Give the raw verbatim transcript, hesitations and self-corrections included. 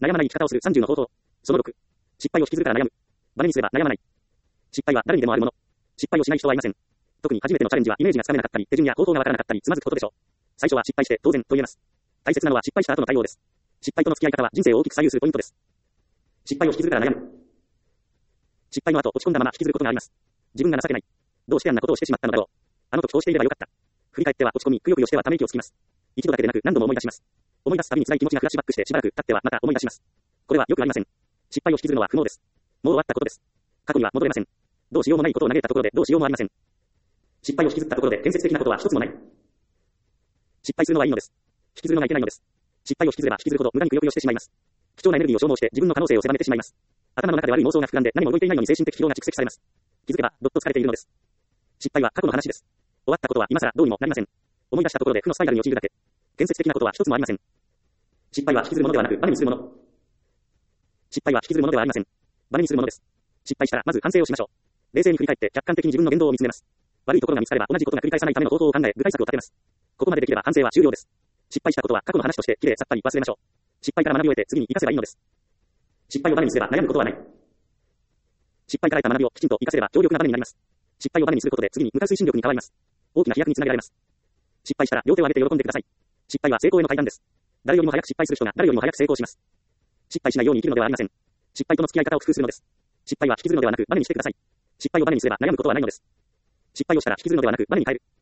悩まない生き方をするさんじゅうの方法。そのろく。失敗を引きずるから悩む。バネにすれば悩まない。失敗は誰にでもあるもの。失敗をしない人はいません。特に初めてのチャレンジはイメージがつかめなかったり、手順や方法がわからなかったり、つまずくことでしょう。最初は失敗して当然と言えます。大切なのは失敗した後の対応です。失敗との付き合い方は人生を大きく左右するポイントです。失敗を引きずるから悩む。失敗の後落ち込んだまま引きずることがあります。自分が情けない。どうしてあんなことをしてしまったのだろう。あの時こうしていればよかった。振り返っては落ち込み、くよくよしてはため息をつきます。一度だけでなく何度も思い出します。思い出すたびに辛い気持ちがフラッシュバックしてしばらく経ってはまた思い出します。これはよくありません。失敗を引きずるのは不能です。もう終わったことです。過去には戻れません。どうしようもないことを嘆いたところでどうしようもありません。失敗を引きずったところで建設的なことは一つもない。失敗するのはいいのです。引きずるのがいけないのです。失敗を引きずれば引きずるほど無駄にくよくよしてしまいます。貴重なエネルギーを消耗して自分の可能性を狭めてしまいます。頭の中で悪い妄想が膨らんで何も動いていないのに精神的疲労が蓄積されます。気づけばどっと疲れているのです。失敗は過去の話です。終わったことは今更どうにもなりません。思い出したところで負のスパイラルに陥るだけ。建設的なことは一つもありません。失敗は引きずるものではなくバネにするもの。失敗は引きずるものではありません。バネにするものです。失敗したらまず反省をしましょう。冷静に振り返って客観的に自分の言動を見つめます。悪いところが見つかれば同じことが繰り返さないための方法を考え具体策を立てます。ここまでできれば反省は終了です。失敗したことは過去の話としてきれいさっぱり忘れましょう。失敗から学びを得て次に生かせばいいのです。失敗をバネにすれば悩むことはない。失敗から得た学びをきちんと生かせれば強力なバネになります。失敗をバネにすることで次に向かう推進力に変わります。大きな飛躍につなげられます。失敗したら両手を上げて喜んでください。失敗は成功への階段です。誰よりも早く失敗する人が誰よりも早く成功します。失敗しないように生きるのではありません。失敗との付き合い方を工夫するのです。失敗は引きずるのではなくバネにしてください。失敗をバネにすれば悩むことはないのです。失敗をしたら引きずるのではなくバネに変える。